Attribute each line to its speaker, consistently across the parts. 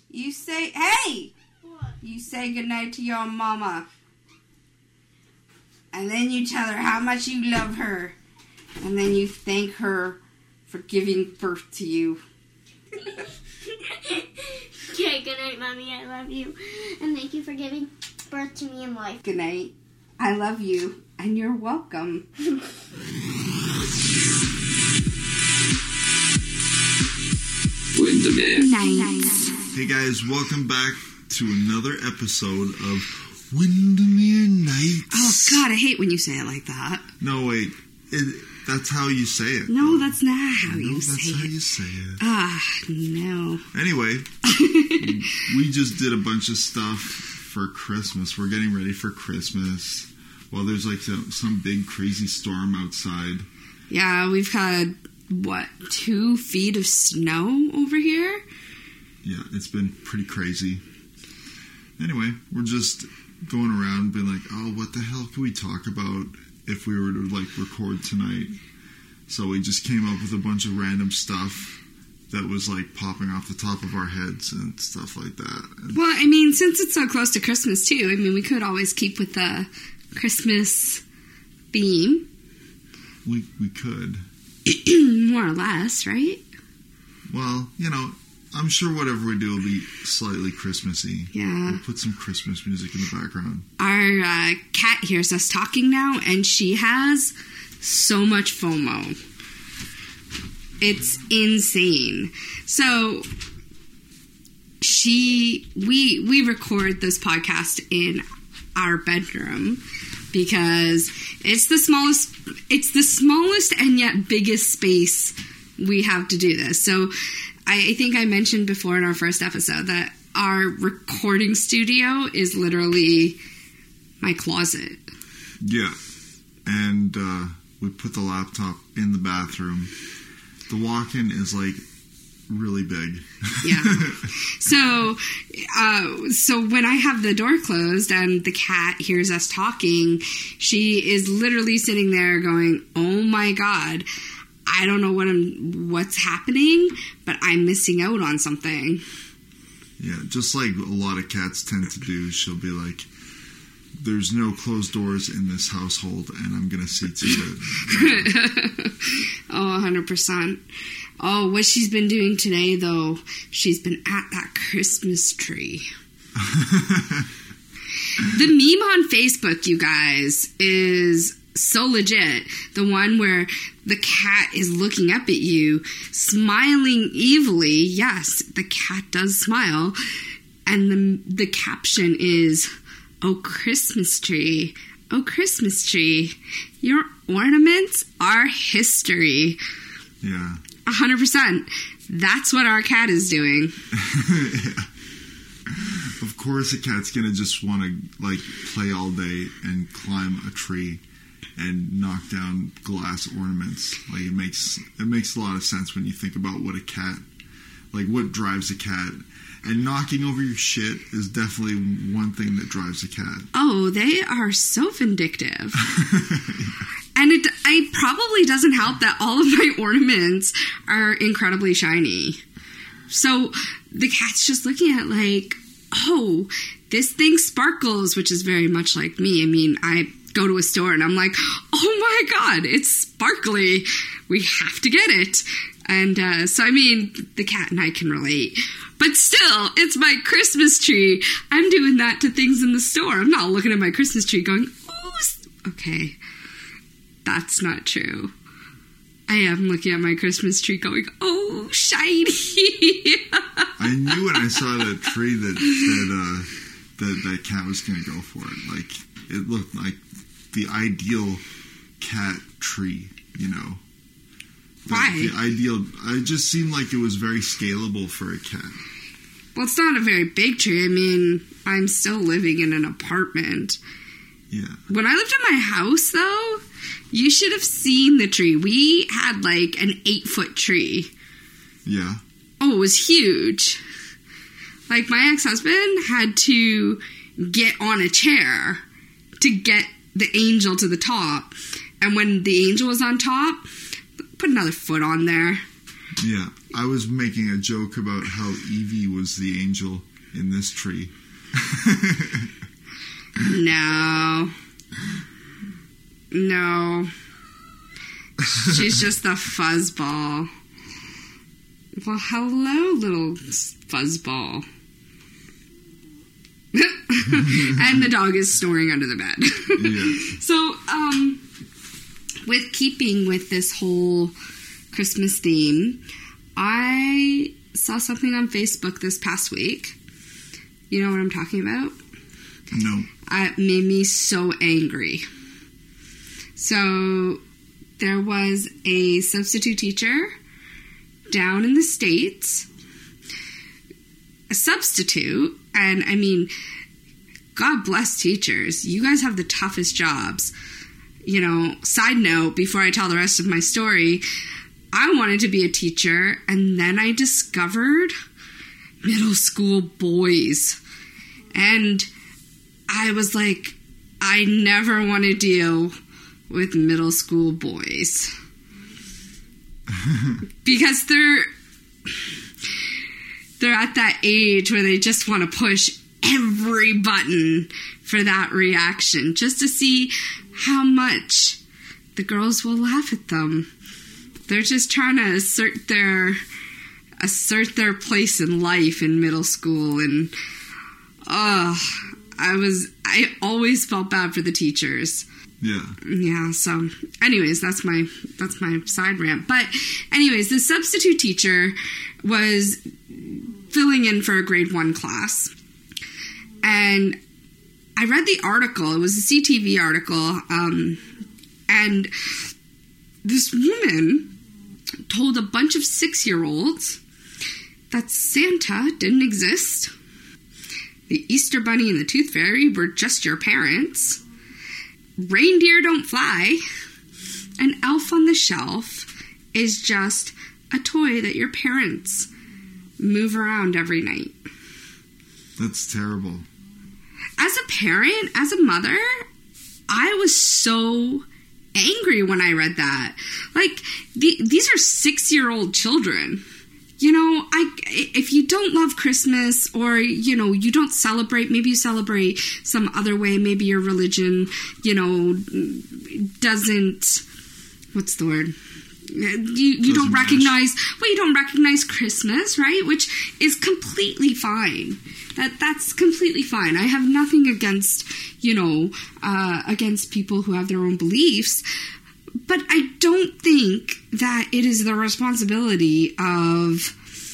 Speaker 1: You say, hey!
Speaker 2: What?
Speaker 1: You say goodnight to your mama. And then you tell her how much you love her. And then you thank her for giving birth to you.
Speaker 2: Okay, good night, Mommy. I love you. And thank you for giving birth to me in life.
Speaker 1: Good night. I love you. And you're welcome.
Speaker 3: Windermere.
Speaker 1: Nice.
Speaker 4: Hey guys, welcome back to another episode of Windermere Nights.
Speaker 1: Oh, God, I hate when you say it like that.
Speaker 4: No, wait. That's how you say it.
Speaker 1: No, that's not how
Speaker 4: No,
Speaker 1: you
Speaker 4: that's
Speaker 1: say
Speaker 4: how
Speaker 1: it.
Speaker 4: you say it.
Speaker 1: Ah, no.
Speaker 4: Anyway, we just did a bunch of stuff for Christmas. We're getting ready for Christmas. Well, there's like some big crazy storm outside.
Speaker 1: Yeah, we've had, 2 feet of snow over here?
Speaker 4: Yeah, it's been pretty crazy. Anyway, we're just going around being like, oh, what the hell can we talk about if we were to, record tonight? So we just came up with a bunch of random stuff that was, popping off the top of our heads and stuff like that. And
Speaker 1: Well, I mean, since it's so close to Christmas, too, we could always keep with the Christmas theme.
Speaker 4: we could.
Speaker 1: More or less, right?
Speaker 4: Well, I'm sure whatever we do will be slightly Christmassy.
Speaker 1: Yeah.
Speaker 4: We'll put some Christmas music in the background.
Speaker 1: Our cat hears us talking now, and she has so much FOMO. It's insane. So we record this podcast in our bedroom because it's the smallest and yet biggest space we have to do this. So I think I mentioned before in our first episode that our recording studio is literally my closet.
Speaker 4: Yeah. And we put the laptop in the bathroom. The walk-in is, really big.
Speaker 1: Yeah. So when I have the door closed and the cat hears us talking, she is literally sitting there going, "Oh my God, I don't know what's happening, but I'm missing out on something."
Speaker 4: Yeah, just like a lot of cats tend to do. She'll be like, "There's no closed doors in this household, and I'm going to see to it."
Speaker 1: Oh, 100%. Oh, what she's been doing today, though, she's been at that Christmas tree. The meme on Facebook, you guys, is so legit. The one where the cat is looking up at you, smiling evilly. Yes, the cat does smile. And the caption is, "Oh, Christmas tree. Oh, Christmas tree. Your ornaments are history."
Speaker 4: Yeah.
Speaker 1: 100%. That's what our cat is doing.
Speaker 4: Yeah. Of course, a cat's going to just want to, play all day and climb a tree and knock down glass ornaments. It makes a lot of sense when you think about what a cat, what drives a cat. And knocking over your shit is definitely one thing that drives a cat.
Speaker 1: Oh, they are so vindictive. And it probably doesn't help that all of my ornaments are incredibly shiny. So the cat's just looking at oh, this thing sparkles, which is very much like me. I go to a store and I'm like, "Oh my God, it's sparkly. We have to get it." And so the cat and I can relate. But still, it's my Christmas tree. I'm doing that to things in the store. I'm not looking at my Christmas tree going, "Oh, okay, that's not true." I am looking at my Christmas tree going, "Oh, shiny."
Speaker 4: I knew when I saw that tree that cat was going to go for it. It looked like the ideal cat tree,
Speaker 1: Why?
Speaker 4: It just seemed like it was very scalable for a cat.
Speaker 1: Well, it's not a very big tree. I'm still living in an apartment.
Speaker 4: Yeah.
Speaker 1: When I lived in my house, though, you should have seen the tree. We had, an 8-foot tree.
Speaker 4: Yeah.
Speaker 1: Oh, it was huge. My ex-husband had to get on a chair to get the angel to the top. And when the angel was on top, put another foot on there.
Speaker 4: Yeah, I was making a joke about how Evie was the angel in this tree.
Speaker 1: No. She's just a fuzzball. Well, hello, little fuzzball. And the dog is snoring under the bed.
Speaker 4: Yeah.
Speaker 1: So, with keeping with this whole Christmas theme, I saw something on Facebook this past week. You know what I'm talking about?
Speaker 4: No.
Speaker 1: It made me so angry. So, there was a substitute teacher down in the States. A substitute, and I mean, God bless teachers. You guys have the toughest jobs. You know, side note, before I tell the rest of my story, I wanted to be a teacher, and then I discovered middle school boys. And I was like, I never want to deal with middle school boys. Because they're at that age where they just want to push every button for that reaction, just to see how much the girls will laugh at them. They're just trying to assert their place in life in middle school, and I always felt bad for the teachers. Yeah, so anyways, that's my side rant. But anyways, the substitute teacher was filling in for a grade 1 class. And I read the article. It was a CTV article. And this woman told a bunch of 6-year-olds that Santa didn't exist. The Easter Bunny and the Tooth Fairy were just your parents. Reindeer don't fly. An elf on the shelf is just a toy that your parents move around every night.
Speaker 4: That's terrible.
Speaker 1: As a parent, as a mother, I was so angry when I read that. Like, these are 6-year-old children. You know, if you don't love Christmas, or, you know, you don't celebrate, maybe you celebrate some other way, maybe your religion, you know, doesn't, what's the word? You don't recognize, well, you don't recognize Christmas, right? Which is completely fine. That's completely fine. I have nothing against, you know, against people who have their own beliefs. But I don't think that it is the responsibility of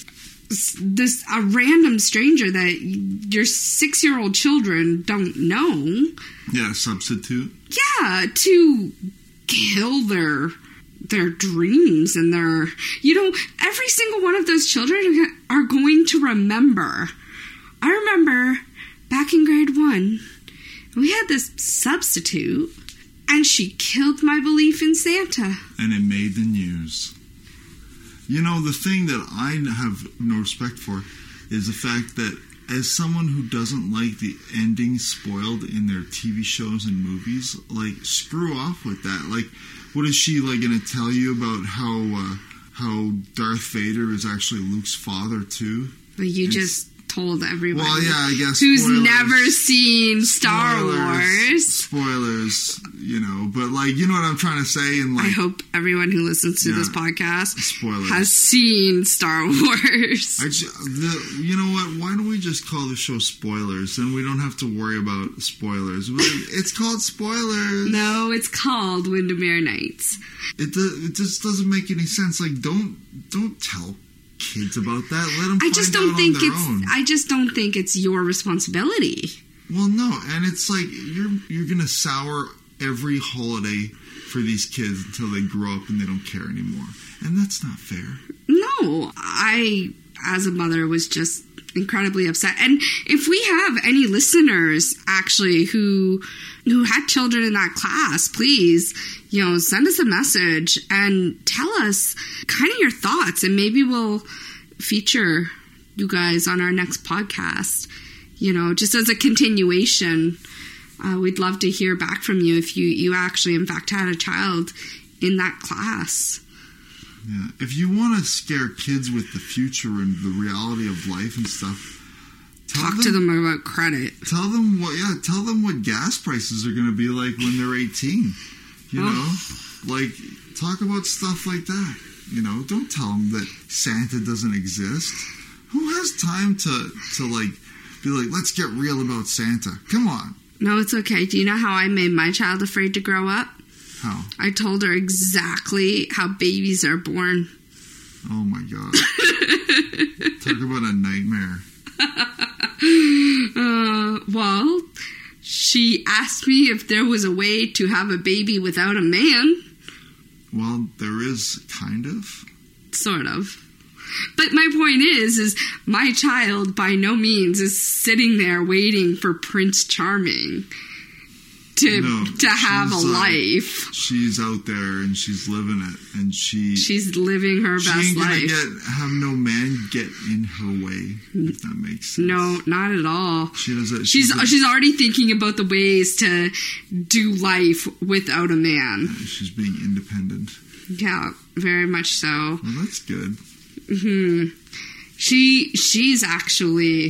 Speaker 1: a random stranger that your 6-year-old children don't know.
Speaker 4: Yeah, substitute.
Speaker 1: Yeah, to kill their dreams and their, you know, every single one of those children are going to remember. I remember back in grade 1, we had this substitute, and she killed my belief in Santa.
Speaker 4: And it made the news. You know, the thing that I have no respect for is the fact that as someone who doesn't like the ending spoiled in their TV shows and movies, like, screw off with that. Like, what is she, like, going to tell you about how Darth Vader is actually Luke's father, too?
Speaker 1: But you just told everyone.
Speaker 4: Well, yeah, I guess.
Speaker 1: Who's
Speaker 4: spoilers,
Speaker 1: never seen Star Wars.
Speaker 4: Spoilers, you know. But, like, you know what I'm trying to say? And, like,
Speaker 1: I hope everyone who listens to this podcast
Speaker 4: spoilers.
Speaker 1: Has seen Star Wars.
Speaker 4: You know what? Why don't we just call the show Spoilers? Then we don't have to worry about spoilers. It's called Spoilers.
Speaker 1: No, it's called Windermere Nights.
Speaker 4: It just doesn't make any sense. Like, don't tell kids about that. Let them find out on their own.
Speaker 1: I just don't think it's your responsibility.
Speaker 4: Well, no, and it's like you're gonna sour every holiday for these kids until they grow up and they don't care anymore, and that's not fair.
Speaker 1: No, I, as a mother, was just incredibly upset. And if we have any listeners actually who had children in that class, please, you know, send us a message and tell us kind of your thoughts, and maybe we'll feature you guys on our next podcast. You know, just as a continuation, we'd love to hear back from you if you actually, in fact, had a child in that class.
Speaker 4: Yeah. If you want to scare kids with the future and the reality of life and stuff,
Speaker 1: Talk to them about credit.
Speaker 4: Tell them what gas prices are going to be like when they're 18. You know, like talk about stuff like that. You know, don't tell them that Santa doesn't exist. Who has time to like be like, let's get real about Santa? Come on.
Speaker 1: No, it's okay. Do you know how I made my child afraid to grow up?
Speaker 4: How?
Speaker 1: I told her exactly how babies are born.
Speaker 4: Oh my God. Talk about a nightmare.
Speaker 1: Well, she asked me if there was a way to have a baby without a man.
Speaker 4: Well, there is, kind of.
Speaker 1: Sort of. But my point is my child by no means is sitting there waiting for Prince Charming to have a life.
Speaker 4: She's out there and she's living it, and she's
Speaker 1: living her best life.
Speaker 4: She ain't gonna have no man get in her way, if that makes sense.
Speaker 1: No, not at all.
Speaker 4: She's
Speaker 1: already thinking about the ways to do life without a man.
Speaker 4: She's being independent.
Speaker 1: Yeah, very much so.
Speaker 4: Well, that's good.
Speaker 1: Mm-hmm. She's actually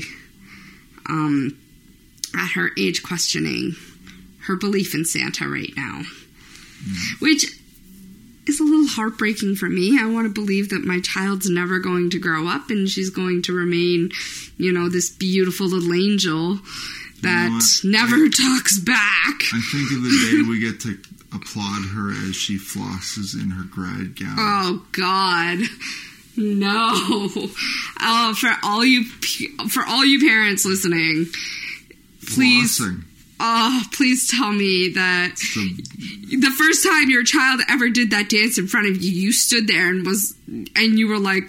Speaker 1: at her age questioning her belief in Santa right now, which is a little heartbreaking for me. I want to believe that my child's never going to grow up and she's going to remain, you know, this beautiful little angel that never talks back.
Speaker 4: I think of the day we get to applaud her as she flosses in her grad gown.
Speaker 1: Oh, God. No. Oh, for all you parents listening, please.
Speaker 4: Flossing.
Speaker 1: Oh, please tell me that the first time your child ever did that dance in front of you, you stood there and you were like,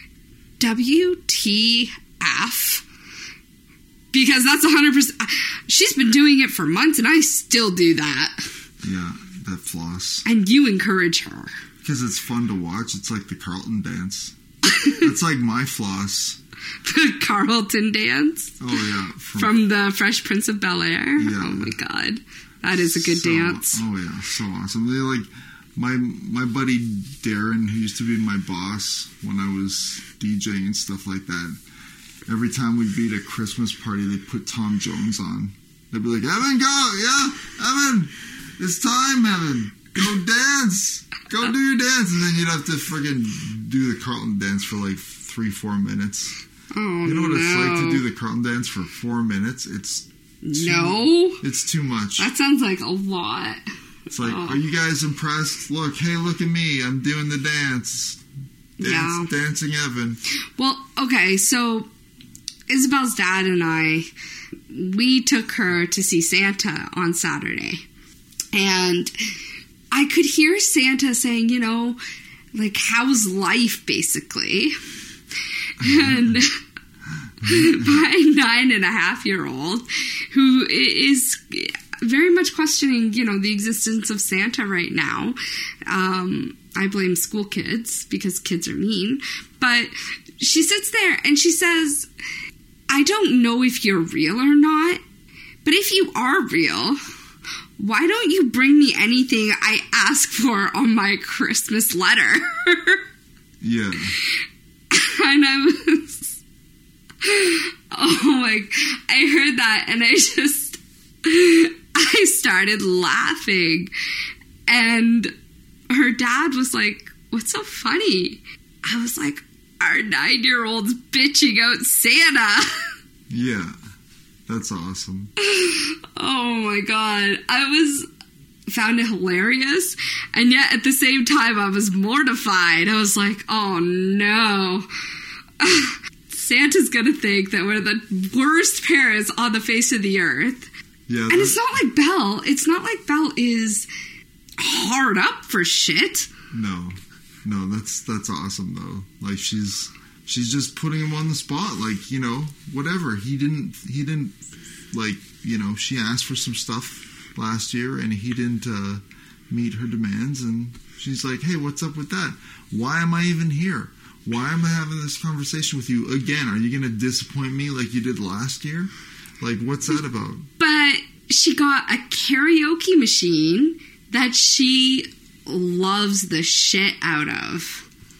Speaker 1: WTF? Because that's 100%. She's been doing it for months and I still do that.
Speaker 4: Yeah, that floss.
Speaker 1: And you encourage her.
Speaker 4: Because it's fun to watch. It's like the Carlton dance. It's like my floss.
Speaker 1: The Carlton dance?
Speaker 4: Oh, yeah.
Speaker 1: From the Fresh Prince of Bel-Air?
Speaker 4: Yeah.
Speaker 1: Oh, my God. That is a good dance.
Speaker 4: Oh, yeah. So awesome. They like my buddy Darren, who used to be my boss when I was DJing and stuff like that. Every time we'd be at a Christmas party, they'd put Tom Jones on. They'd be like, Evan, go! Yeah, Evan! It's time, Evan! Go dance! Go do your dance! And then you'd have to friggin' do the Carlton dance for like 3-4 minutes.
Speaker 1: Oh,
Speaker 4: you know what it's like to do the Carlton dance for 4 minutes? It's too much.
Speaker 1: That sounds like a lot.
Speaker 4: It's like, Are you guys impressed? Look at me. I'm doing the dance. Dancing Evan.
Speaker 1: Well, okay, so Isabel's dad and I, we took her to see Santa on Saturday. And I could hear Santa saying, you know, like, how's life, basically? And my 9.5-year-old, who is very much questioning, you know, the existence of Santa right now. I blame school kids because kids are mean. But she sits there and she says, I don't know if you're real or not, but if you are real, why don't you bring me anything I ask for on my Christmas letter?
Speaker 4: Yeah.
Speaker 1: And I was, I heard that and I started laughing. And her dad was like, what's so funny? I was like, our 9-year-old's bitching out Santa.
Speaker 4: Yeah, that's awesome.
Speaker 1: Oh my God. I found it hilarious, and yet at the same time I was mortified. I was like, oh no. Santa's gonna think that we're the worst parents on the face of the earth.
Speaker 4: Yeah,
Speaker 1: and it's not like Belle is hard up for shit.
Speaker 4: No, that's awesome though. Like she's just putting him on the spot. Like, you know, whatever. He didn't like, you know, she asked for some stuff last year and he didn't meet her demands, and she's like, hey, what's up with that? Why am I even here? Why am I having this conversation with you again? Are you going to disappoint me like you did last year? Like, what's that about?
Speaker 1: But she got a karaoke machine that she loves the shit out of.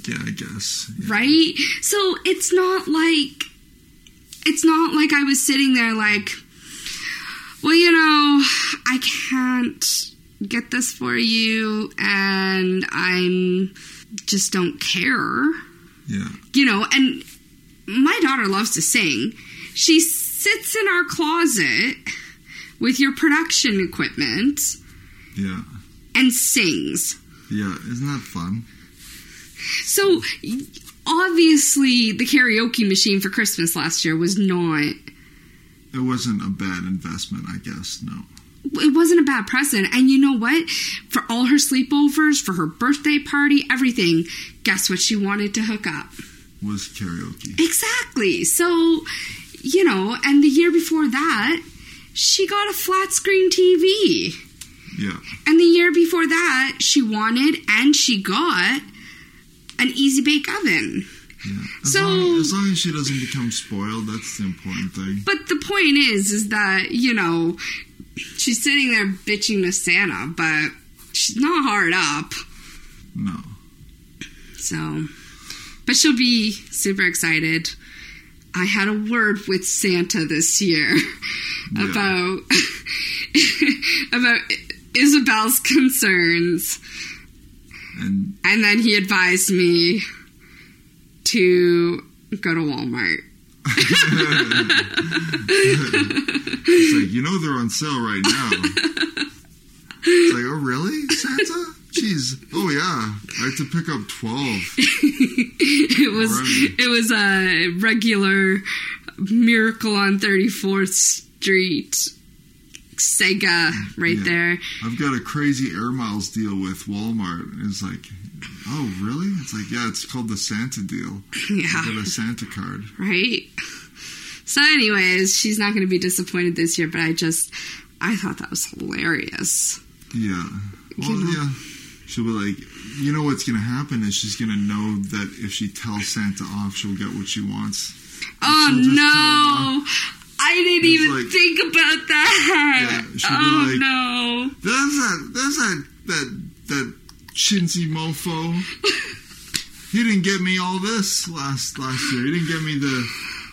Speaker 4: Yeah, I guess. Yeah.
Speaker 1: Right? So it's not like I was sitting there like, well, I can't get this for you and I'm just don't care.
Speaker 4: Yeah.
Speaker 1: And my daughter loves to sing. She sits in our closet with your production equipment.
Speaker 4: Yeah.
Speaker 1: And sings.
Speaker 4: Yeah, isn't that fun?
Speaker 1: So, obviously, the karaoke machine for Christmas last year was not...
Speaker 4: It wasn't a bad investment, I guess, no.
Speaker 1: It wasn't a bad present. And you know what? For all her sleepovers, for her birthday party, everything, guess what she wanted to hook up?
Speaker 4: Was karaoke.
Speaker 1: Exactly. So, and the year before that, she got a flat screen TV.
Speaker 4: Yeah.
Speaker 1: And the year before that, she wanted and she got an Easy Bake Oven.
Speaker 4: Yeah. As long as she doesn't become spoiled, that's the important thing.
Speaker 1: But the point is that, she's sitting there bitching to Santa, but she's not hard up.
Speaker 4: No.
Speaker 1: So, but she'll be super excited. I had a word with Santa this year about Isabel's concerns. And then he advised me to go to Walmart.
Speaker 4: It's like, they're on sale right now. It's like, oh, really, Santa? Jeez. Oh, yeah. I have to pick up 12.
Speaker 1: It was a regular Miracle on 34th Street Sega there.
Speaker 4: I've got a crazy Air Miles deal with Walmart. It's like, oh, really? It's like, yeah, it's called the Santa deal.
Speaker 1: Yeah.
Speaker 4: I got a Santa card.
Speaker 1: Right. So anyways, she's not going to be disappointed this year, but I thought that was hilarious.
Speaker 4: Yeah. Well, yeah. She'll be like, what's going to happen is she's going to know that if she tells Santa off, she'll get what she wants.
Speaker 1: Oh, no. I didn't even think about that. Yeah, no.
Speaker 4: There's that chintzy mofo. He didn't get me all this last year. He didn't get me the...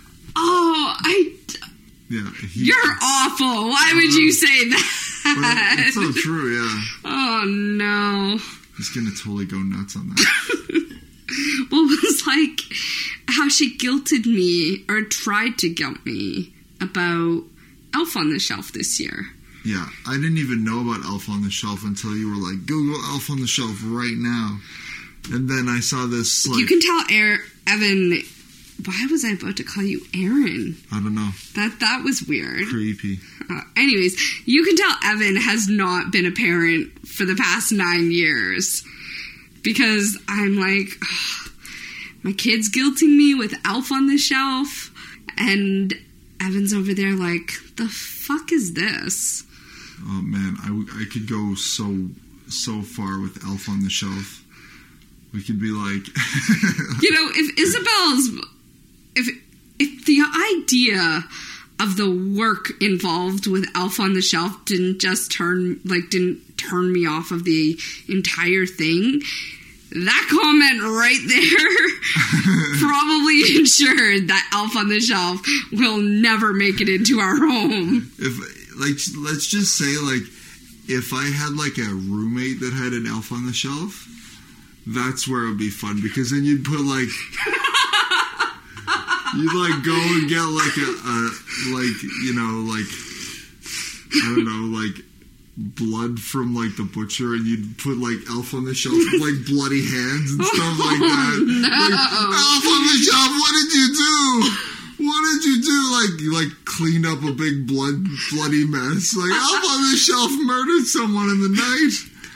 Speaker 4: Yeah.
Speaker 1: You're awful. Why would you say that?
Speaker 4: It's so true, yeah.
Speaker 1: Oh, no.
Speaker 4: He's going to totally go nuts on that.
Speaker 1: Well, it was like how she guilted me, or tried to guilt me, about Elf on the Shelf this year.
Speaker 4: Yeah, I didn't even know about Elf on the Shelf until you were like, Google Elf on the Shelf right now. And then I saw this,
Speaker 1: You can tell Evan... Why was I about to call you Aaron?
Speaker 4: I don't know.
Speaker 1: That was weird.
Speaker 4: Creepy.
Speaker 1: Anyways, you can tell Evan has not been a parent for the past 9 years. Because I'm like, my kid's guilting me with Elf on the Shelf. And Evan's over there like, the fuck is this?
Speaker 4: Oh, man. I could go so far with Elf on the Shelf. We could be like...
Speaker 1: if Isabel's... If the idea of the work involved with Elf on the Shelf didn't turn me off of the entire thing, that comment right there probably ensured that Elf on the Shelf will never make it into our home.
Speaker 4: Let's just say, if I had, a roommate that had an Elf on the Shelf, that's where it would be fun, because then you'd put, you'd go and get blood from the butcher, and you'd put Elf on the Shelf with bloody hands and stuff like that.
Speaker 1: No.
Speaker 4: Elf on the Shelf, what did you do? What did you do? You cleaned up a big bloody mess. Elf on the Shelf murdered someone in the night.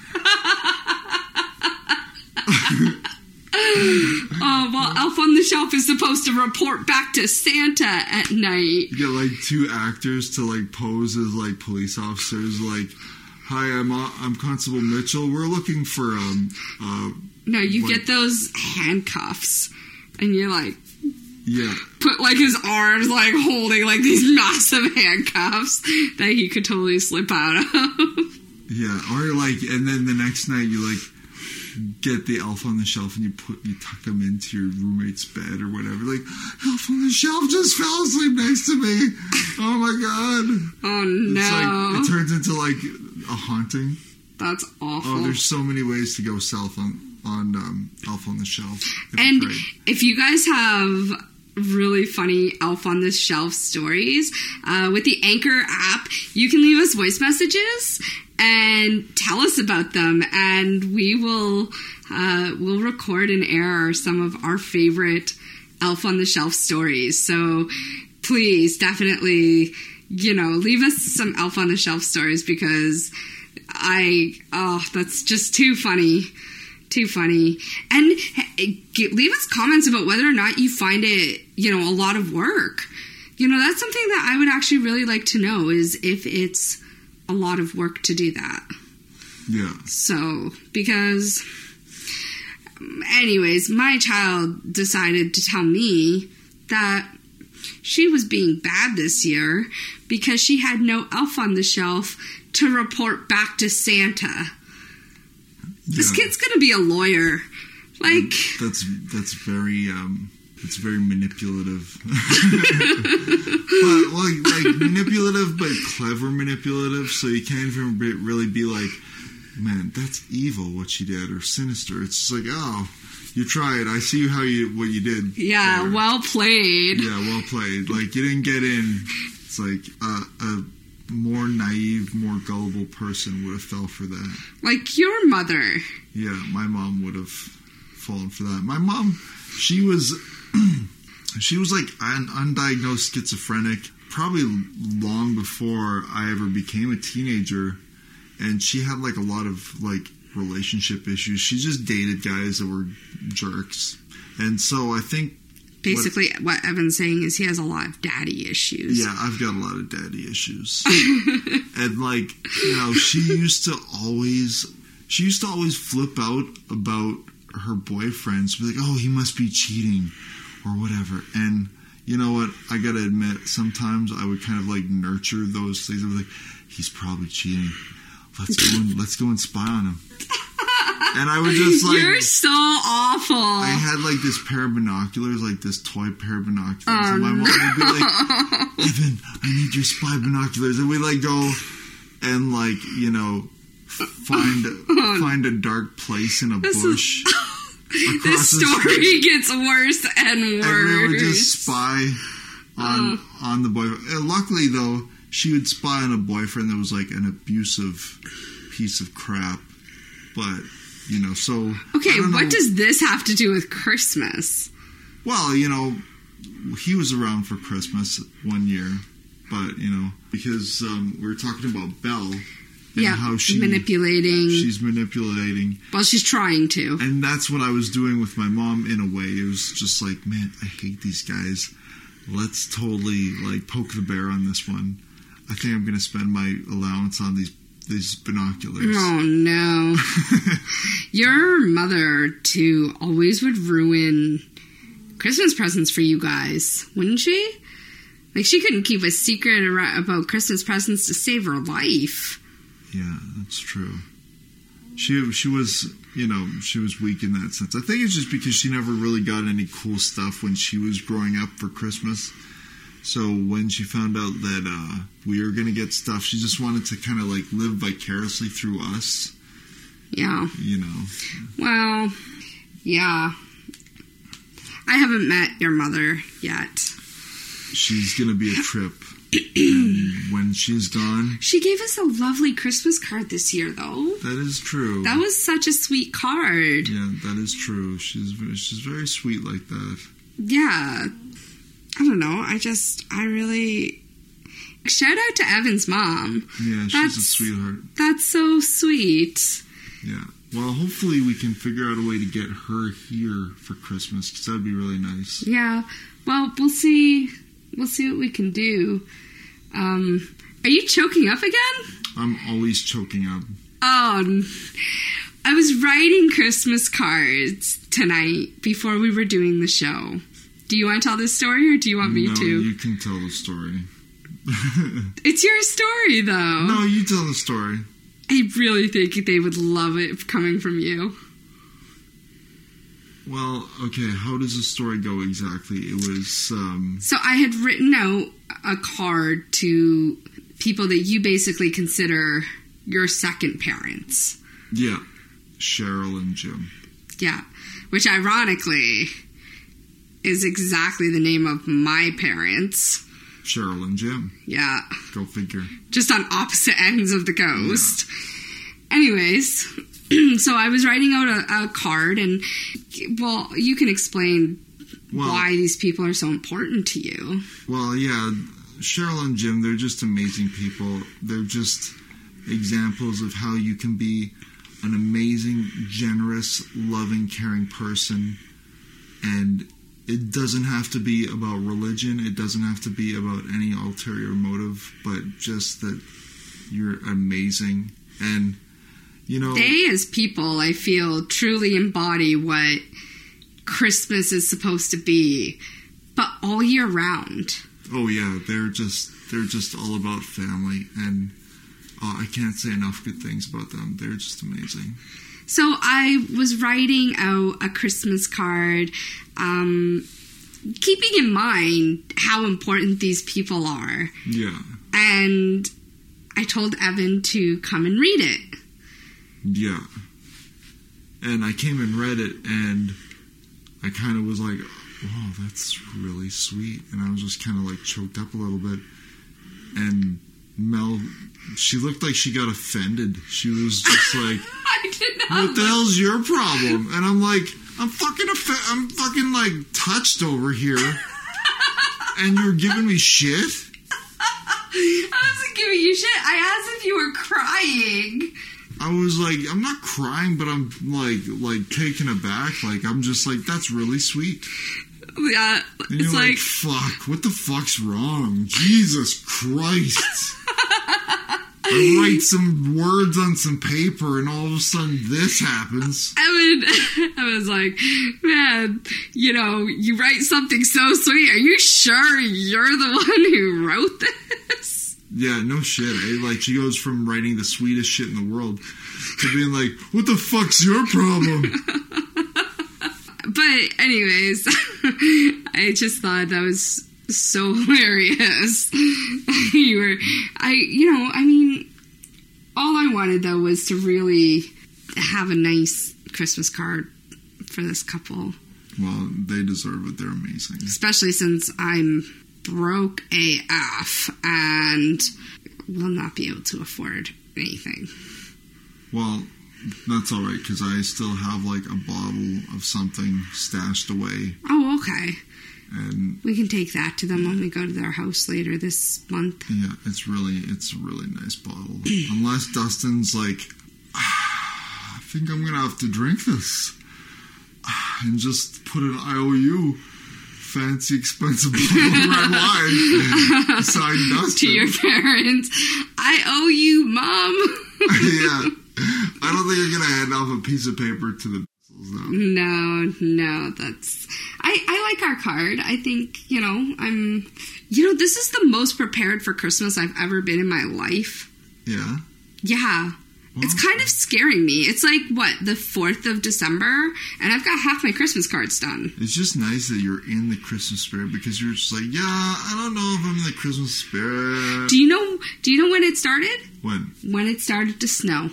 Speaker 1: Elf on the Shelf is supposed to report back to Santa at night.
Speaker 4: You get two actors to pose as police officers. Hi, I'm Constable Mitchell. We're looking for
Speaker 1: No, you get those handcuffs, and you
Speaker 4: yeah,
Speaker 1: put his arms holding these massive handcuffs that he could totally slip out of.
Speaker 4: Yeah, or and then the next night you get the Elf on the Shelf and you tuck them into your roommate's bed or whatever. Like, Elf on the Shelf just fell asleep next to me. Oh my god.
Speaker 1: Oh no.
Speaker 4: It's like, it turns into like a haunting.
Speaker 1: That's awful.
Speaker 4: Oh, there's so many ways to go south on Elf on the Shelf.
Speaker 1: And if you guys have really funny Elf on the Shelf stories, with the Anchor app, you can leave us voice messages and tell us about them, and we'll record and air some of our favorite Elf on the Shelf stories. So please, definitely, leave us some Elf on the Shelf stories, because that's just too funny. Too funny. And leave us comments about whether or not you find it, a lot of work. That's something that I would actually really like to know, is if it's a lot of work to do that.
Speaker 4: Yeah.
Speaker 1: So, because, anyways, my child decided to tell me that she was being bad this year because she had no Elf on the Shelf to report back to Santa. This kid's gonna be a lawyer. Like,
Speaker 4: that's very it's very manipulative. But like manipulative, but clever manipulative. So you can't even really be like, man, that's evil what she did, or sinister. It's just like, oh, you tried. I see what you did.
Speaker 1: Yeah, there. Well played.
Speaker 4: Yeah, well played. Like, you didn't get in. It's like a more naive, more gullible person would have fell for that. Like
Speaker 1: your mother.
Speaker 4: Yeah, my mom would have fallen for that. My mom, she was like an undiagnosed schizophrenic probably long before I ever became a teenager, and she had like a lot of like relationship issues. She just dated guys that were jerks, and so I think
Speaker 1: basically what Evan's saying is he has a lot of daddy issues.
Speaker 4: Yeah, I've got a lot of daddy issues. And like, she used to always flip out about her boyfriends, be like, oh, he must be cheating or whatever. And you know what? I gotta admit, sometimes I would kind of like nurture those things. I was like, he's probably cheating. Let's go and spy on him. And I would just like...
Speaker 1: You're so awful.
Speaker 4: I had like this pair of binoculars, like this toy pair of binoculars. And my mom would be like, Evan, I need your spy binoculars. And we'd like go and like, find a dark place in a bush.
Speaker 1: This story gets worse and worse.
Speaker 4: And we would just spy on the boyfriend. And luckily, though, she would spy on a boyfriend that was like an abusive piece of crap. But... so...
Speaker 1: Okay, what does this have to do with Christmas?
Speaker 4: Well, he was around for Christmas one year, but, because we were talking about Belle and how she's manipulating.
Speaker 1: Well, she's trying to.
Speaker 4: And that's what I was doing with my mom in a way. It was just like, man, I hate these guys. Let's totally, like, poke the bear on this one. I think I'm going to spend my allowance on these binoculars.
Speaker 1: Oh, no. Your mother, too, always would ruin Christmas presents for you guys, wouldn't she? Like, she couldn't keep a secret about Christmas presents to save her life.
Speaker 4: Yeah, that's true. She was, she was weak in that sense. I think it's just because she never really got any cool stuff when she was growing up for Christmas. So when she found out that we were going to get stuff, she just wanted to kind of like live vicariously through us.
Speaker 1: Yeah. Well, yeah. I haven't met your mother yet.
Speaker 4: She's going to be a trip. And when she's gone...
Speaker 1: She gave us a lovely Christmas card this year, though.
Speaker 4: That is true.
Speaker 1: That was such a sweet card.
Speaker 4: Yeah, that is true. She's very sweet like that.
Speaker 1: Yeah. I don't know. I really... Shout out to Evan's mom.
Speaker 4: Yeah, she's a sweetheart.
Speaker 1: That's so sweet.
Speaker 4: Yeah. Well, hopefully we can figure out a way to get her here for Christmas, because that would be really nice.
Speaker 1: Yeah. Well, we'll see. We'll see what we can do. Are you choking up again?
Speaker 4: I'm always choking up.
Speaker 1: Oh, I was writing Christmas cards tonight before we were doing the show. Do you want to tell this story, or do you want me to?
Speaker 4: No, you can tell the story.
Speaker 1: It's your story, though.
Speaker 4: No, you tell the story.
Speaker 1: I really think they would love it coming from you.
Speaker 4: Well, okay, how does the story go exactly? It was,
Speaker 1: So I had written out a card to people that you basically consider your second parents.
Speaker 4: yeah, Cheryl and Jim.
Speaker 1: Yeah. Which ironically is exactly the name of my parents.
Speaker 4: Cheryl and Jim.
Speaker 1: Yeah.
Speaker 4: Go figure.
Speaker 1: Just on opposite ends of the coast. Yeah. Anyways, so I was writing out a card, and, well, you can explain why these people are so important to you.
Speaker 4: Well, yeah, Cheryl and Jim, they're just amazing people. They're just examples of how you can be an amazing, generous, loving, caring person. And it doesn't have to be about religion. It doesn't have to be about any ulterior motive, but just that you're amazing. And, you know,
Speaker 1: they, as people, I feel, truly embody what Christmas is supposed to be, but all year round.
Speaker 4: Oh yeah, they're just all about family, and I can't say enough good things about them. They're just amazing.
Speaker 1: So I was writing out a Christmas card, keeping in mind how important these people are.
Speaker 4: Yeah.
Speaker 1: And I told Evan to come and read it.
Speaker 4: Yeah. And I came and read it, and I kind of was like, wow, that's really sweet. And I was just kind of like choked up a little bit. And Mel, she looked like she got offended. She was just like,
Speaker 1: I did not.
Speaker 4: What the hell's your problem? And I'm like, I'm fucking like touched over here. And you're giving me shit?
Speaker 1: I wasn't giving you shit. I asked if you were crying.
Speaker 4: I was like, I'm not crying, but I'm like taken aback. Like, I'm just like, that's really sweet.
Speaker 1: Yeah,
Speaker 4: and
Speaker 1: it's
Speaker 4: you're
Speaker 1: like,
Speaker 4: fuck, what the fuck's wrong? Jesus Christ. I write some words on some paper, and all of a sudden this happens.
Speaker 1: I was like, man, you know, you write something so sweet. Are you sure you're the one who wrote this?
Speaker 4: Yeah, no shit. Eh? Like, she goes from writing the sweetest shit in the world to being like, what the fuck's your problem?
Speaker 1: But anyways, I just thought that was so hilarious. All I wanted though was to really have a nice Christmas card for this couple.
Speaker 4: Well, they deserve it. They're amazing.
Speaker 1: Especially since I'm broke AF and will not be able to afford anything.
Speaker 4: Well, that's all right, because I still have like a bottle of something stashed away.
Speaker 1: Oh, okay.
Speaker 4: And
Speaker 1: we can take that to them when we go to their house later this month.
Speaker 4: Yeah, it's a really nice bottle. Unless Dustin's like, I think I'm going to have to drink this. And just put an IOU, fancy expensive bottle of red wine, beside Dustin.
Speaker 1: To your parents. I owe you, Mom.
Speaker 4: Yeah. I don't think you're going to hand off a piece of paper to the...
Speaker 1: No, that's... I like our card. I think, this is the most prepared for Christmas I've ever been in my life.
Speaker 4: Yeah?
Speaker 1: Yeah. Well, it's kind of scaring me. It's like, the 4th of December? And I've got half my Christmas cards done.
Speaker 4: It's just nice that you're in the Christmas spirit, because you're just like, yeah, I don't know if I'm in the Christmas spirit.
Speaker 1: Do you know when it started?
Speaker 4: When?
Speaker 1: When it started to snow.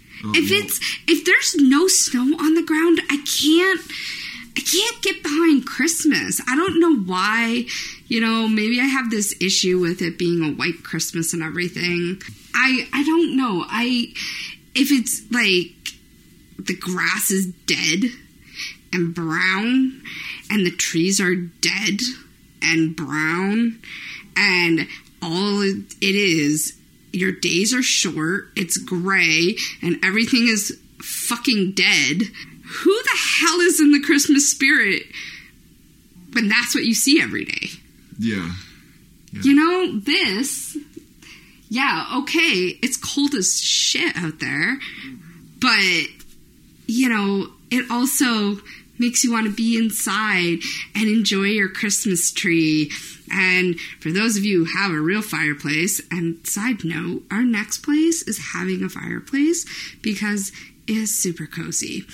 Speaker 1: If there's no snow on the ground, I can't get behind Christmas. I don't know why. Maybe I have this issue with it being a white Christmas and everything. I don't know. If it's like the grass is dead and brown and the trees are dead and brown and all it is, your days are short, it's gray, and everything is fucking dead. Who the hell is in the Christmas spirit when that's what you see every day?
Speaker 4: Yeah.
Speaker 1: This... Yeah, okay, it's cold as shit out there, but, it also makes you want to be inside and enjoy your Christmas tree. And for those of you who have a real fireplace, and side note, our next place is having a fireplace because it is super cozy.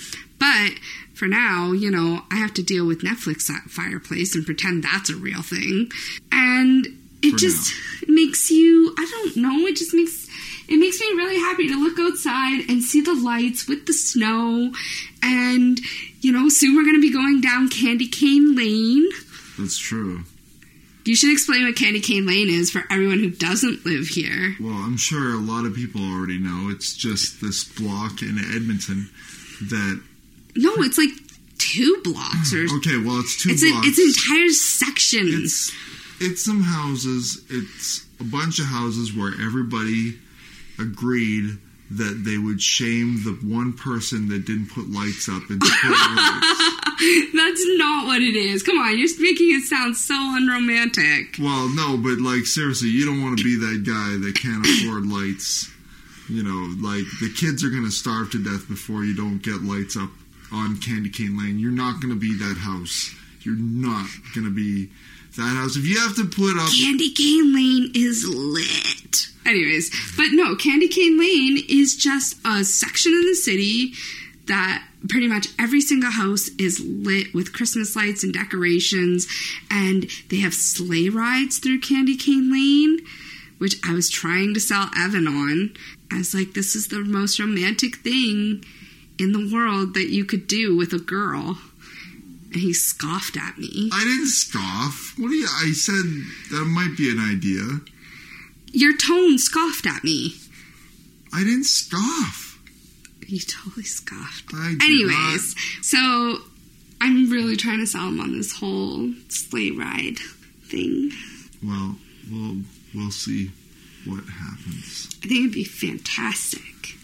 Speaker 1: But for now, you know, I have to deal with Netflix fireplace and pretend that's a real thing. And it just makes you, I don't know, it makes me really happy to look outside and see the lights with the snow. And, you know, soon we're going to be going down Candy Cane Lane.
Speaker 4: That's true.
Speaker 1: You should explain what Candy Cane Lane is for everyone who doesn't live here.
Speaker 4: Well, I'm sure a lot of people already know. It's just this block in Edmonton that...
Speaker 1: No, it's like 2 blocks. Or
Speaker 4: okay, well, it's 2 blocks.
Speaker 1: It's entire sections.
Speaker 4: It's some houses. It's a bunch of houses where everybody agreed that they would shame the one person that didn't put lights up and put lights.
Speaker 1: That's not what it is. Come on, you're making it sound so unromantic.
Speaker 4: Well, no, but like seriously, you don't want to be that guy that can't afford lights. You know, like the kids are going to starve to death before you don't get lights up on Candy Cane Lane. You're not going to be that house. You're not going to be that house. If you have to put up...
Speaker 1: Candy Cane Lane is lit. Anyways, but no, Candy Cane Lane is just a section in the city that pretty much every single house is lit with Christmas lights and decorations, and they have sleigh rides through Candy Cane Lane, which I was trying to sell Evan on. I was like, this is the most romantic thing in the world that you could do with a girl. And he scoffed at me.
Speaker 4: I didn't scoff. I said that might be an idea.
Speaker 1: Your tone scoffed at me.
Speaker 4: I didn't scoff.
Speaker 1: You totally scoffed.
Speaker 4: Anyways,
Speaker 1: so I'm really trying to sell him on this whole sleigh ride thing.
Speaker 4: Well, we'll see what happens.
Speaker 1: I think it'd be fantastic.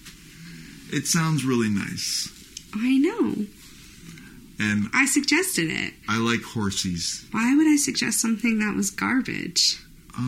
Speaker 4: It sounds really nice.
Speaker 1: I know.
Speaker 4: And
Speaker 1: I suggested it.
Speaker 4: I like horsies.
Speaker 1: Why would I suggest something that was garbage?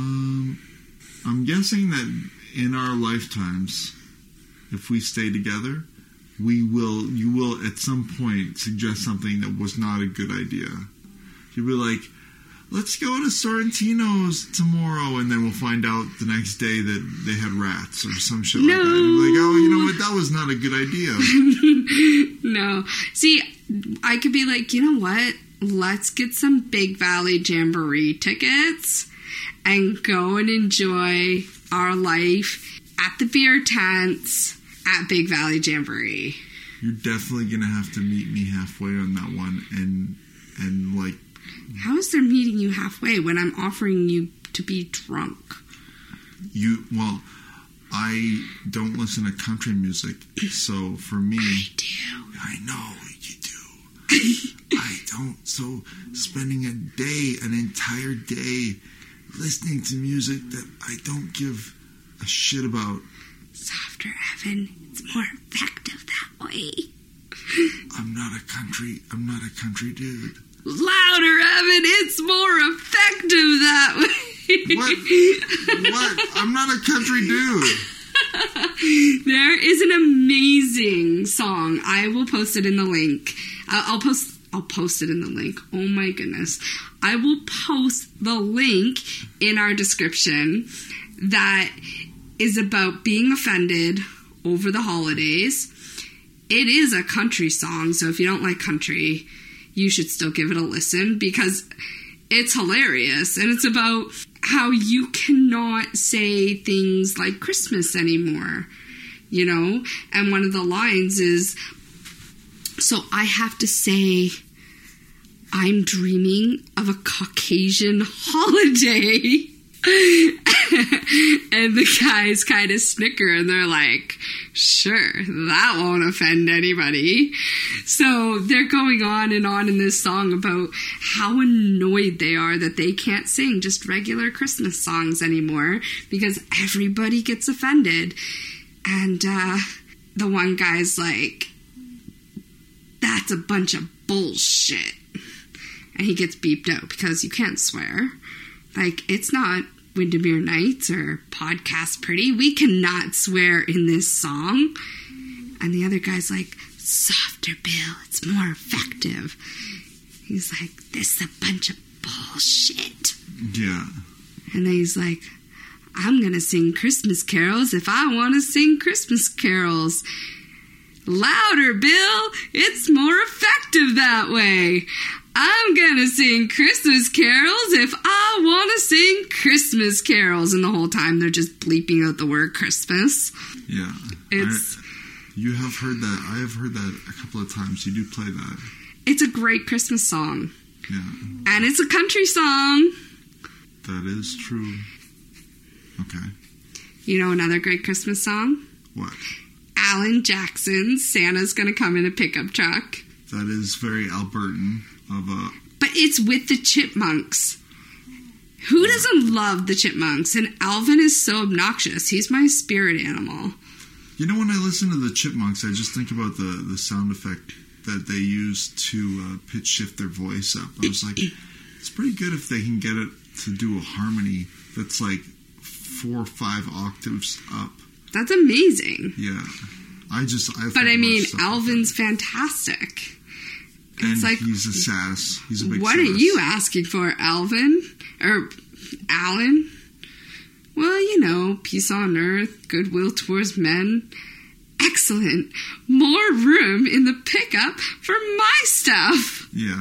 Speaker 4: I'm guessing that in our lifetimes, if we stay together, you will at some point suggest something that was not a good idea. You'll be like, let's go to Sorrentino's tomorrow, and then we'll find out the next day that they had rats or some shit like that. And you'll be like, oh, you know what? That was not a good idea.
Speaker 1: No. See, I could be like, you know what? Let's get some Big Valley Jamboree tickets and go and enjoy our life at the beer tents at Big Valley Jamboree.
Speaker 4: You're definitely going to have to meet me halfway on that one. And like...
Speaker 1: How is there meeting you halfway when I'm offering you to be drunk?
Speaker 4: Well, I don't listen to country music, so for me...
Speaker 1: I do.
Speaker 4: I know you do. I don't. So spending an entire day listening to music that I don't give a shit about.
Speaker 1: Softer, Evan. It's more effective that way.
Speaker 4: I'm not a country dude.
Speaker 1: Louder, Evan. It's more effective that way.
Speaker 4: What? I'm not a country dude.
Speaker 1: There is an amazing song. I will post it in the link. I'll post it in the link. Oh my goodness. I will post the link in our description that is about being offended over the holidays. It is a country song, so if you don't like country, you should still give it a listen because it's hilarious. And it's about how you cannot say things like Christmas anymore, you know? And one of the lines is, so I have to say, I'm dreaming of a Caucasian holiday. And the guys kind of snicker and they're like, sure, that won't offend anybody. So they're going on in this song about how annoyed they are that they can't sing just regular Christmas songs anymore because everybody gets offended. And the one guy's like, that's a bunch of bullshit. And he gets beeped out because you can't swear. Like, it's not Windermere Nights or Podcast Pretty. We cannot swear in this song. And the other guy's like, softer, Bill. It's more effective. He's like, this is a bunch of bullshit.
Speaker 4: Yeah.
Speaker 1: And then he's like, I'm going to sing Christmas carols if I want to sing Christmas carols. Louder, Bill. It's more effective that way. I'm gonna sing Christmas carols if I want to sing Christmas carols. And the whole time they're just bleeping out the word Christmas.
Speaker 4: Yeah. You have heard that. I have heard that a couple of times. You do play that.
Speaker 1: It's a great Christmas song.
Speaker 4: Yeah.
Speaker 1: And it's a country song.
Speaker 4: That is true. Okay.
Speaker 1: You know another great Christmas song?
Speaker 4: What?
Speaker 1: Alan Jackson's Santa's Gonna Come in a Pickup Truck.
Speaker 4: That is very Albertan of a...
Speaker 1: But it's with the Chipmunks. Who doesn't love the Chipmunks? And Alvin is so obnoxious. He's my spirit animal.
Speaker 4: You know, when I listen to the Chipmunks, I just think about the sound effect that they use to pitch shift their voice up. I was like, it's pretty good if they can get it to do a harmony that's like 4 or 5 octaves up.
Speaker 1: That's amazing.
Speaker 4: Yeah.
Speaker 1: But I mean, Alvin's fantastic.
Speaker 4: And
Speaker 1: it's like,
Speaker 4: he's a sass. He's a big
Speaker 1: what
Speaker 4: sass.
Speaker 1: are you asking for, Alvin? Or Alan? Well, you know, peace on earth, goodwill towards men. Excellent. More room in the pickup for my stuff.
Speaker 4: Yeah.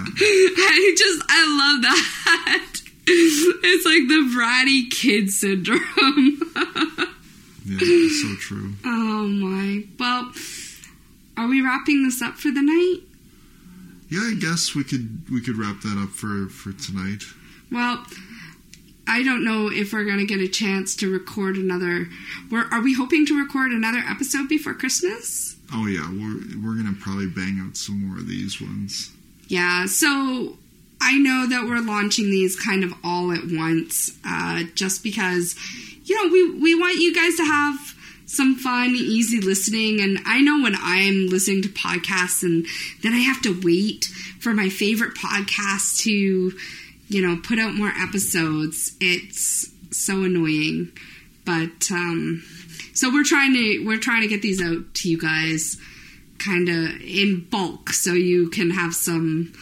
Speaker 1: I love that. It's like the bratty kid syndrome.
Speaker 4: Yeah, it's so true.
Speaker 1: Oh my. Well, are we wrapping this up for the night?
Speaker 4: Yeah, I guess we could wrap that up for tonight.
Speaker 1: Well, I don't know if we're going to get a chance to record another... Are we hoping to record another episode before Christmas?
Speaker 4: Oh, yeah. We're going to probably bang out some more of these ones.
Speaker 1: Yeah, so I know that we're launching these kind of all at once, just because, you know, we want you guys to have some fun, easy listening. And I know when I'm listening to podcasts and then I have to wait for my favorite podcast to... you know, put out more episodes. It's so annoying, but so we're trying to get these out to you guys, kind of in bulk, so you can have some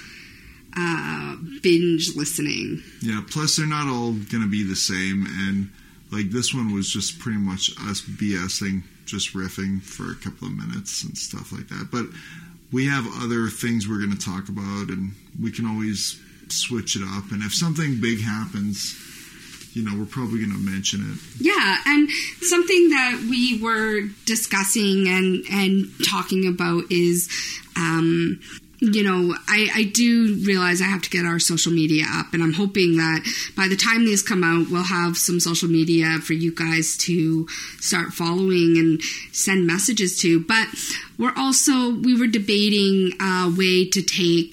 Speaker 1: binge listening.
Speaker 4: Yeah. Plus, they're not all going to be the same, and like this one was just pretty much us BSing, just riffing for a couple of minutes and stuff like that. But we have other things we're going to talk about, and we can always switch it up, and if something big happens, you know, we're probably going to mention it.
Speaker 1: Yeah, and something that we were discussing and talking about is, you know, I do realize I have to get our social media up, and I'm hoping that by the time these come out, we'll have some social media for you guys to start following and send messages to. But we were debating a way to take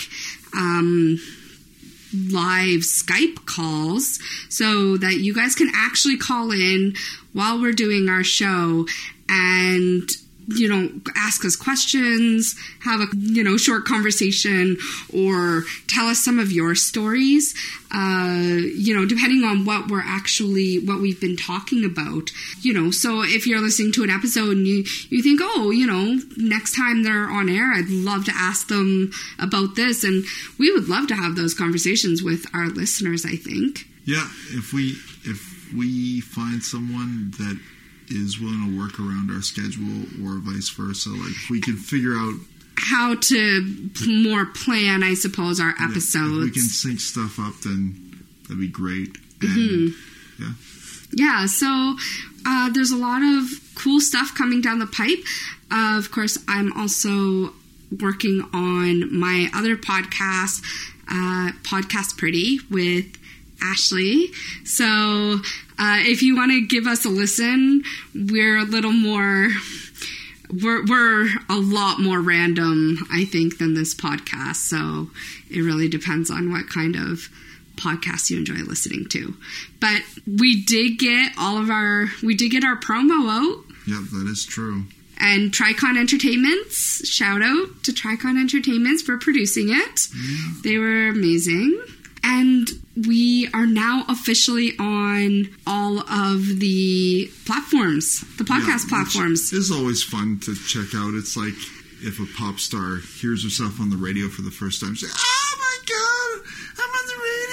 Speaker 1: live Skype calls so that you guys can actually call in while we're doing our show and, you know, ask us questions, have a, you know, short conversation, or tell us some of your stories, you know, depending on what we've been talking about, you know. So if you're listening to an episode and you think, oh, you know, next time they're on air, I'd love to ask them about this, and we would love to have those conversations with our listeners, I think.
Speaker 4: Yeah, if we find someone that is willing to work around our schedule or vice versa, like if we can figure out
Speaker 1: how to more plan, I suppose, our episodes.
Speaker 4: If we can sync stuff up, then that'd be great. And,
Speaker 1: yeah, so there's a lot of cool stuff coming down the pipe. Of course, I'm also working on my other podcast, Podcast Pretty, with Ashley. So if you want to give us a listen, we're a little more... We're a lot more random, I think, than this podcast. So it really depends on what kind of podcast you enjoy listening to. But we did get our promo out.
Speaker 4: Yep, that is true.
Speaker 1: And Tricon Entertainments, shout out to Tricon Entertainments for producing it. Yeah. They were amazing. And we are now officially on all of the platforms, the podcast platforms.
Speaker 4: It's always fun to check out. It's like if a pop star hears herself on the radio for the first time, say, "Oh my God, I'm on the radio!"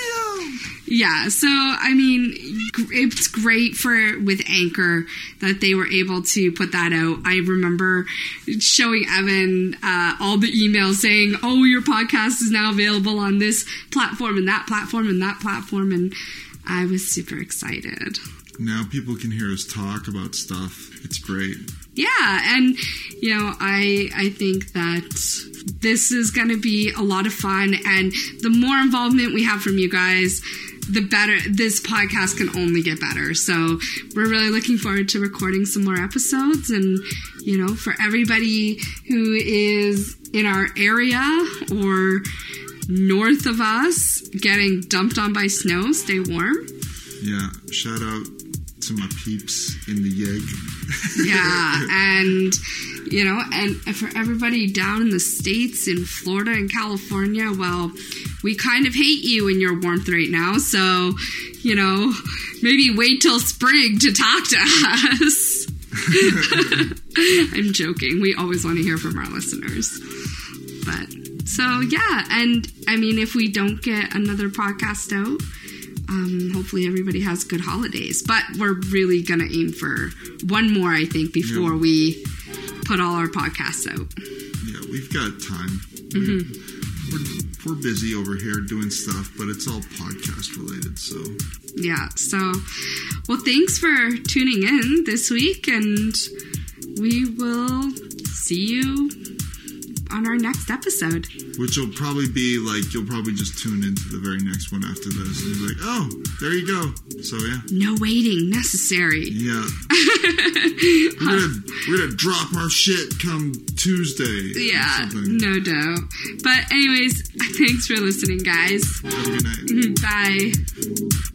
Speaker 1: Yeah, so I mean, it's great with Anchor that they were able to put that out. I remember showing Evan all the emails saying, "Oh, your podcast is now available on this platform and that platform and that platform," and I was super excited.
Speaker 4: Now people can hear us talk about stuff. It's great.
Speaker 1: Yeah, and you know, I think that this is going to be a lot of fun, and the more involvement we have from you guys, the better. This podcast can only get better. So we're really looking forward to recording some more episodes, and you know, for everybody who is in our area or north of us getting dumped on by snow, stay warm.
Speaker 4: Yeah, shout out to my peeps in the Yeg.
Speaker 1: Yeah, and you know, and for everybody down in the States, in Florida and California, well, we kind of hate you in your warmth right now, so, you know, maybe wait till spring to talk to us. I'm joking. We always want to hear from our listeners. But, so, yeah, and, I mean, if we don't get another podcast out, hopefully everybody has good holidays. But we're really going to aim for one more, I think, before we put all our podcasts out.
Speaker 4: Yeah, we've got time. We're busy over here doing stuff, but it's all podcast related, so.
Speaker 1: Yeah, so, well, thanks for tuning in this week, and we will see you on our next episode.
Speaker 4: Which will probably be like, you'll probably just tune into the very next one after this. And you're like, oh, there you go. So, yeah.
Speaker 1: No waiting necessary.
Speaker 4: Yeah. we're gonna drop our shit come Tuesday.
Speaker 1: Yeah, no doubt. But anyways, thanks for listening, guys.
Speaker 4: Have a good night.
Speaker 1: Bye.